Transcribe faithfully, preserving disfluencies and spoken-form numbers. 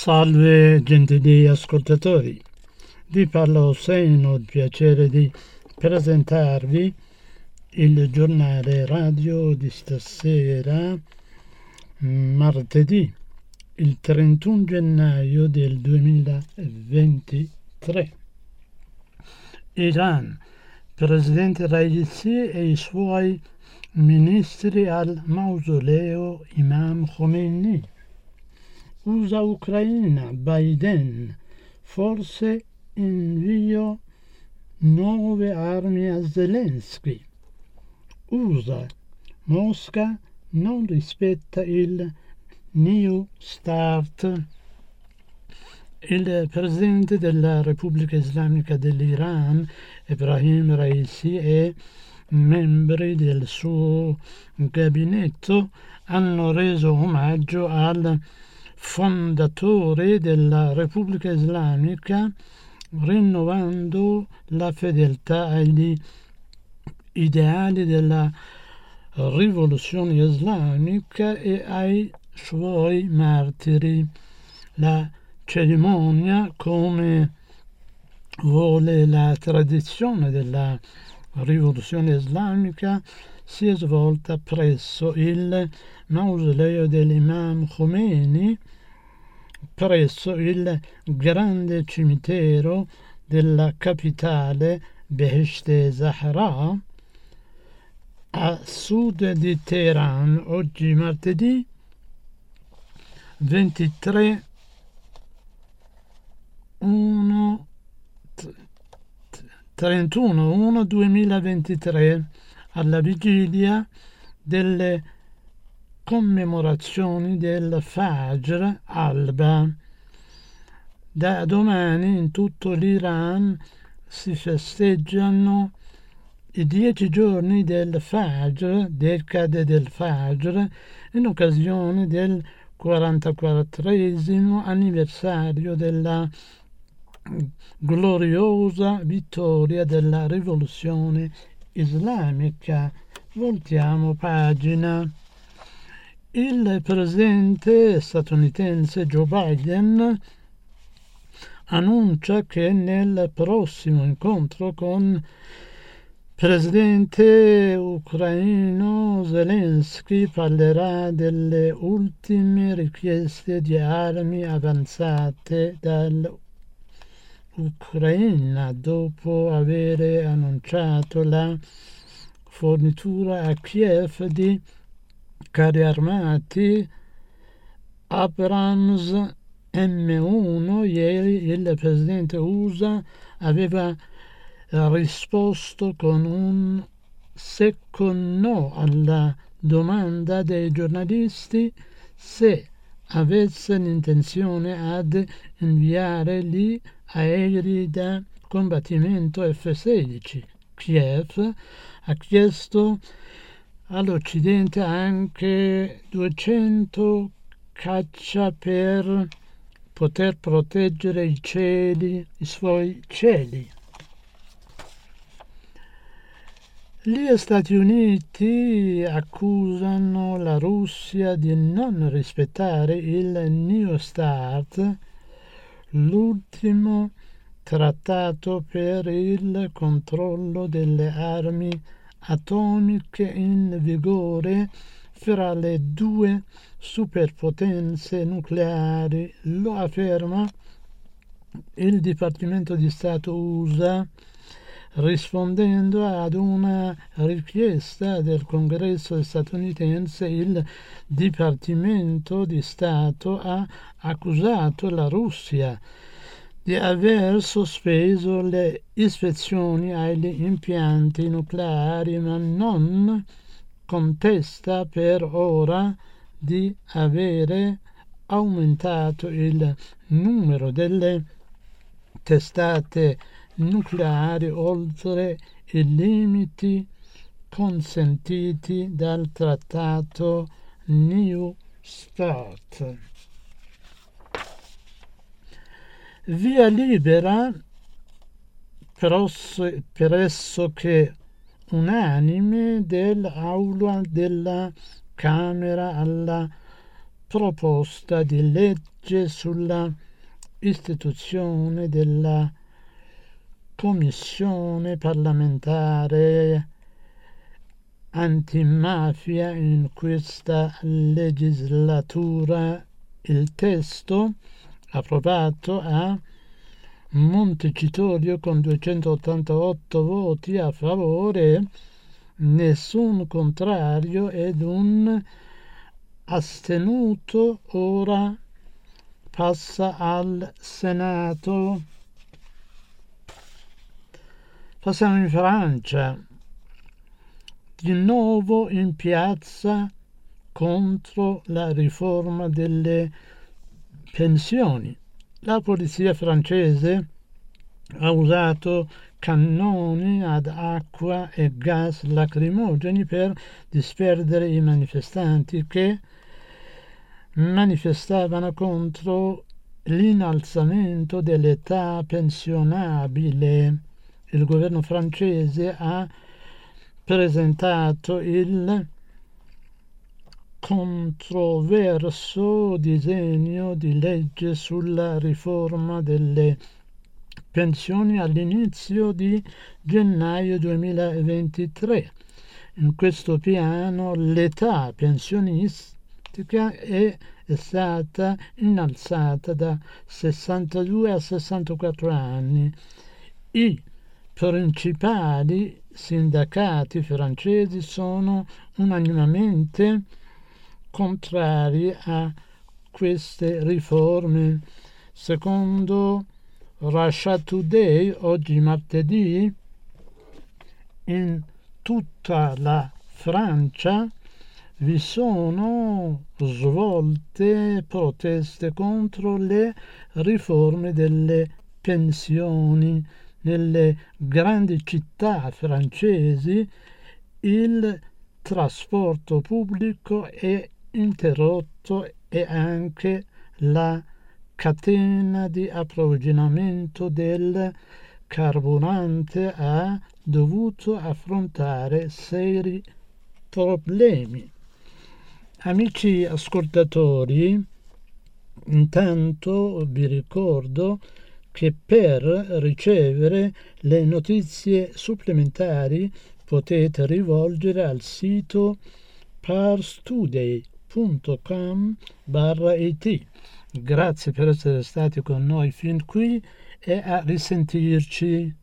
Salve gentili ascoltatori, vi parla Hossein, ho il piacere di presentarvi il giornale radio di stasera, martedì, il trentuno gennaio del duemilaventitré. Iran, presidente Raisi e i suoi ministri al mausoleo Imam Khomeini. U S A-Ucraina, Biden, forse invio nuove armi a Zelensky. U S A, Mosca non rispetta il New Start. Il presidente della Repubblica Islamica dell'Iran, Ebrahim Raisi, e membri del suo gabinetto hanno reso omaggio al fondatore della Repubblica Islamica, rinnovando la fedeltà agli ideali della rivoluzione islamica e ai suoi martiri. La cerimonia, come vuole la tradizione della rivoluzione islamica, si è svolta presso il mausoleo dell'Imam Khomeini, presso il grande cimitero della capitale Behesht Zahra, a sud di Teheran, oggi martedì ventitré trentuno uno duemilaventitré, alla vigilia delle commemorazioni del Fajr Alba. Da domani in tutto l'Iran si festeggiano i dieci giorni del Fajr, decade del Fajr, in occasione del quarantaquattresimo anniversario della gloriosa vittoria della rivoluzione islamica. Voltiamo pagina. Il presidente statunitense Joe Biden annuncia che nel prossimo incontro con presidente ucraino Zelensky parlerà delle ultime richieste di armi avanzate dall'Ucraina dopo aver annunciato la fornitura a Kiev di carri armati Abrams M uno. Ieri il presidente U S A aveva risposto con un secco no alla domanda dei giornalisti se avesse l'intenzione ad inviare gli aerei da combattimento F sedici. Kiev ha chiesto all'Occidente anche duecento caccia per poter proteggere i cieli, i suoi cieli. Gli Stati Uniti accusano la Russia di non rispettare il New START, l'ultimo trattato per il controllo delle armi atomiche in vigore fra le due superpotenze nucleari, lo afferma il Dipartimento di Stato U S A, rispondendo ad una richiesta del Congresso statunitense. Il Dipartimento di Stato ha accusato la Russia di aver sospeso le ispezioni agli impianti nucleari, ma non contesta per ora di avere aumentato il numero delle testate nucleari oltre i limiti consentiti dal trattato New START. Via libera pressoché unanime dell'Aula della Camera alla proposta di legge sulla istituzione della Commissione parlamentare antimafia in questa legislatura. Il testo approvato a Montecitorio con duecentottantotto voti a favore, nessun contrario ed un astenuto, ora passa al Senato. Passiamo in Francia. Di nuovo in piazza contro la riforma delle pensioni. La polizia francese ha usato cannoni ad acqua e gas lacrimogeni per disperdere i manifestanti che manifestavano contro l'innalzamento dell'età pensionabile. Il governo francese ha presentato il controverso disegno di legge sulla riforma delle pensioni all'inizio di gennaio duemilaventitré. In questo piano l'età pensionistica è stata innalzata da sessantadue a sessantaquattro anni. I principali sindacati francesi sono unanimemente contrari a queste riforme. Secondo Russia Today, oggi martedì, in tutta la Francia vi sono svolte proteste contro le riforme delle pensioni. Nelle grandi città francesi il trasporto pubblico è interrotto e anche la catena di approvvigionamento del carburante ha dovuto affrontare seri problemi. Amici ascoltatori, intanto vi ricordo che per ricevere le notizie supplementari potete rivolgere al sito parstoday punto com barra it. Grazie per essere stati con noi fin qui e a risentirci.